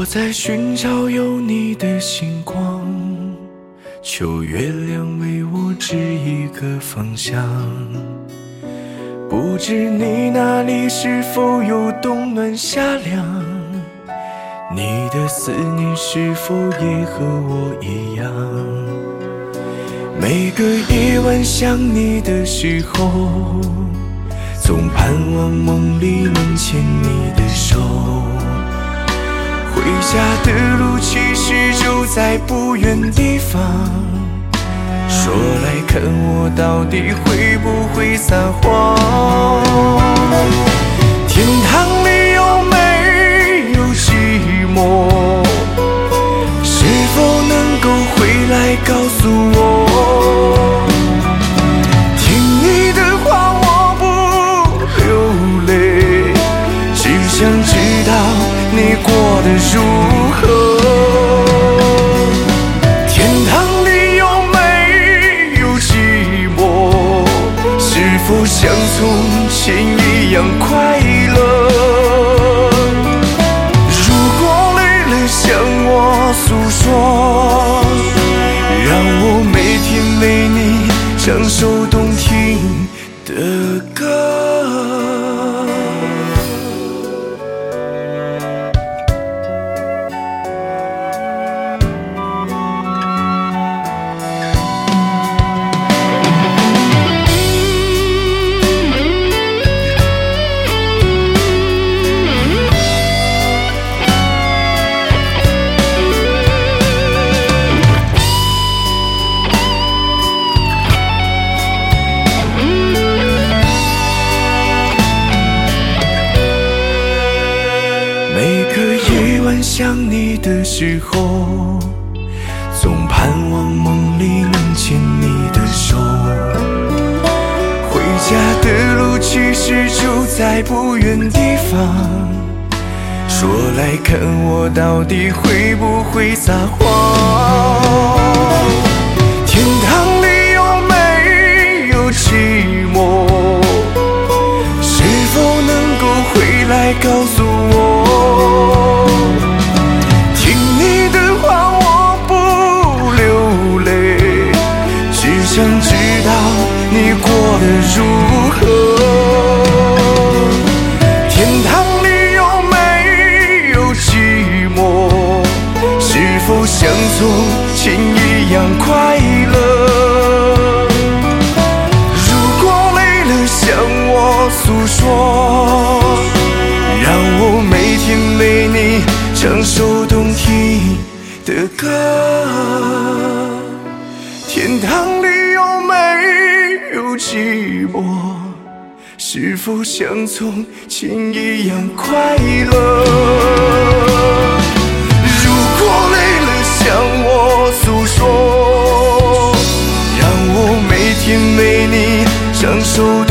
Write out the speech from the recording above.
在寻找有你的星光，求月亮为我指一个方向。不知你那里是否有冬暖夏凉，你的思念是否也和我一样？每个夜晚想你的时候，总盼望梦里能牵你的手。回家的路其实就在不远地方，说来看我到底会不会撒谎。天堂里有没有寂寞，是否能够回来告诉我？听你的话我不流泪，只想知道你过得如何。天堂里有没有寂寞，是否像从前一样快乐？如果累了向我诉说，让我每天为你唱首动听的歌。每个夜晚想你的时候，总盼望梦里能牵你的手。回家的路其实就在不远地方，说来看我到底会不会撒谎。天堂里有没有寂寞，是否能够回来告诉我？听你的话我不流泪，只想知道你过得如何。天堂里有没有寂寞，是否像从前一样快乐？如果累了向我诉说，让我每天为你唱首动听的歌。天堂里有没有寂寞，是否像从前一样快乐？如果累了向我诉说，让我每天为你唱首